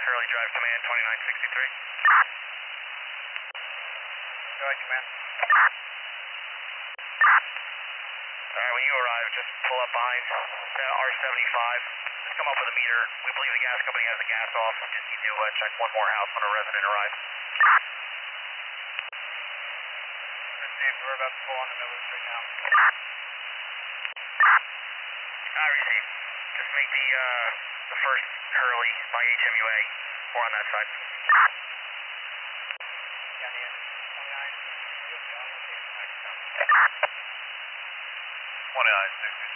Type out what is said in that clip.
Hurley Drive Command 2963. Go ahead, Command. Alright, when you arrive, just pull up behind the R75. Just come up with a meter. We believe the gas company has the gas off. We just need to check one more house when a resident arrives. Received. We're about to pull on the middle street now. I received. Just make the first Hurley by HMUA. We're on that side. Got the end. 29. 2960.